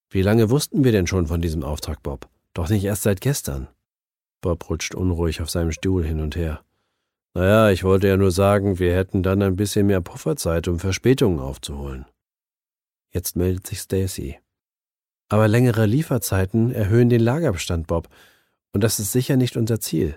Wie lange wussten wir denn schon von diesem Auftrag, Bob? Doch nicht erst seit gestern. Bob rutscht unruhig auf seinem Stuhl hin und her. Naja, ich wollte ja nur sagen, wir hätten dann ein bisschen mehr Pufferzeit, um Verspätungen aufzuholen. Jetzt meldet sich Stacy. Aber längere Lieferzeiten erhöhen den Lagerbestand, Bob. Und das ist sicher nicht unser Ziel.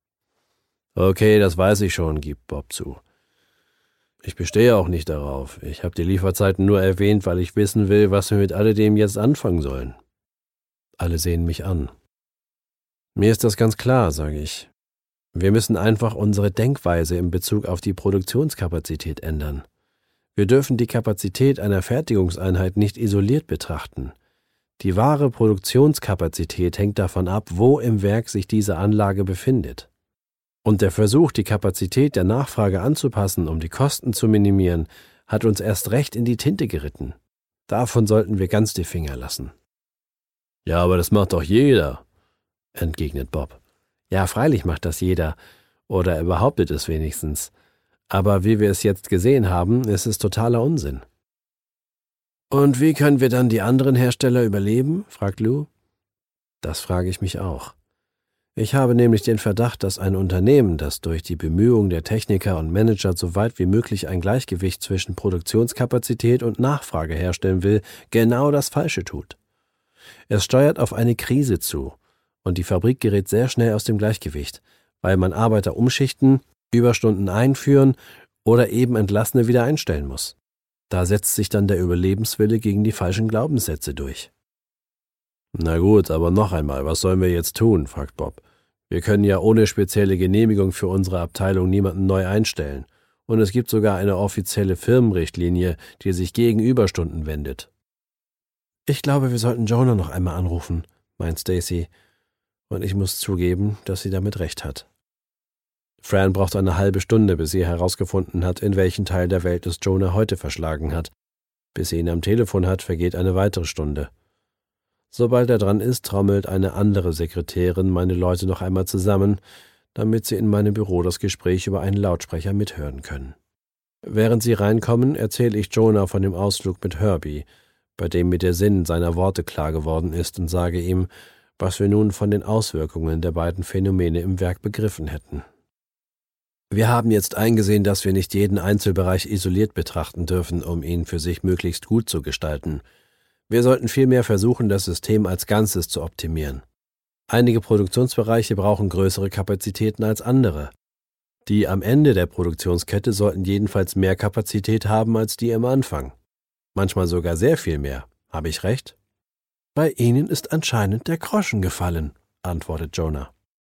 Okay, das weiß ich schon, gibt Bob zu. Ich bestehe auch nicht darauf. Ich habe die Lieferzeiten nur erwähnt, weil ich wissen will, was wir mit alledem jetzt anfangen sollen. Alle sehen mich an. Mir ist das ganz klar, sage ich. Wir müssen einfach unsere Denkweise in Bezug auf die Produktionskapazität ändern. Wir dürfen die Kapazität einer Fertigungseinheit nicht isoliert betrachten. Die wahre Produktionskapazität hängt davon ab, wo im Werk sich diese Anlage befindet. Und der Versuch, die Kapazität der Nachfrage anzupassen, um die Kosten zu minimieren, hat uns erst recht in die Tinte geritten. Davon sollten wir ganz die Finger lassen. Ja, aber das macht doch jeder, entgegnet Bob. Ja, freilich macht das jeder, oder er behauptet es wenigstens. Aber wie wir es jetzt gesehen haben, ist es totaler Unsinn. Und wie können wir dann die anderen Hersteller überleben? Fragt Lou. Das frage ich mich auch. Ich habe nämlich den Verdacht, dass ein Unternehmen, das durch die Bemühungen der Techniker und Manager so weit wie möglich ein Gleichgewicht zwischen Produktionskapazität und Nachfrage herstellen will, genau das Falsche tut. Es steuert auf eine Krise zu, und die Fabrik gerät sehr schnell aus dem Gleichgewicht, weil man Arbeiter umschichten, Überstunden einführen oder eben Entlassene wieder einstellen muss. Da setzt sich dann der Überlebenswille gegen die falschen Glaubenssätze durch. Na gut, aber noch einmal, was sollen wir jetzt tun? Fragt Bob. Wir können ja ohne spezielle Genehmigung für unsere Abteilung niemanden neu einstellen. Und es gibt sogar eine offizielle Firmenrichtlinie, die sich gegen Überstunden wendet. Ich glaube, wir sollten Jonah noch einmal anrufen, meint Stacy. Und ich muss zugeben, dass sie damit recht hat. Fran braucht eine halbe Stunde, bis sie herausgefunden hat, in welchen Teil der Welt es Jonah heute verschlagen hat. Bis sie ihn am Telefon hat, vergeht eine weitere Stunde. Sobald er dran ist, trommelt eine andere Sekretärin meine Leute noch einmal zusammen, damit sie in meinem Büro das Gespräch über einen Lautsprecher mithören können. Während sie reinkommen, erzähle ich Jonah von dem Ausflug mit Herbie, bei dem mir der Sinn seiner Worte klar geworden ist, und sage ihm, was wir nun von den Auswirkungen der beiden Phänomene im Werk begriffen hätten. Wir haben jetzt eingesehen, dass wir nicht jeden Einzelbereich isoliert betrachten dürfen, um ihn für sich möglichst gut zu gestalten. Wir sollten vielmehr versuchen, das System als Ganzes zu optimieren. Einige Produktionsbereiche brauchen größere Kapazitäten als andere. Die am Ende der Produktionskette sollten jedenfalls mehr Kapazität haben als die am Anfang. Manchmal sogar sehr viel mehr. Habe ich recht? Bei Ihnen ist anscheinend der Groschen gefallen, antwortet Jonah.